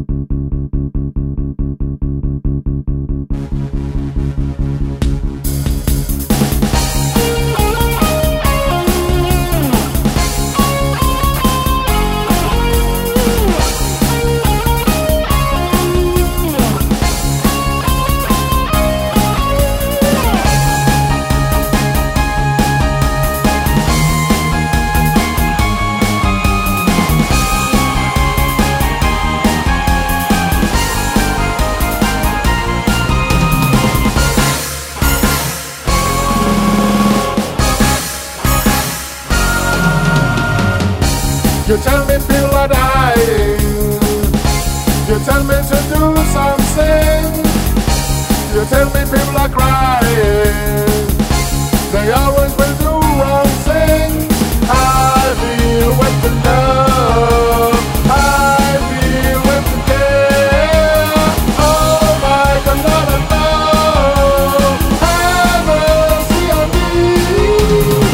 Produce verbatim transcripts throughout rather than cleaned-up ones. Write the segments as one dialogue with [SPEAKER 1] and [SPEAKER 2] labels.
[SPEAKER 1] You tell me people are dying. You tell me to do something. You tell me people are crying. They always will do wrong things. I feel with the love. I feel with the care. Oh my God, Lord, I know. Have mercy on me.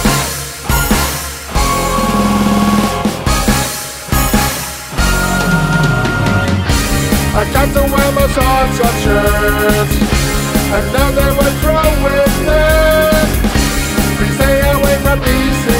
[SPEAKER 1] I got to wear my shorts and shirts, and now they were throwing it. Please stay away from me.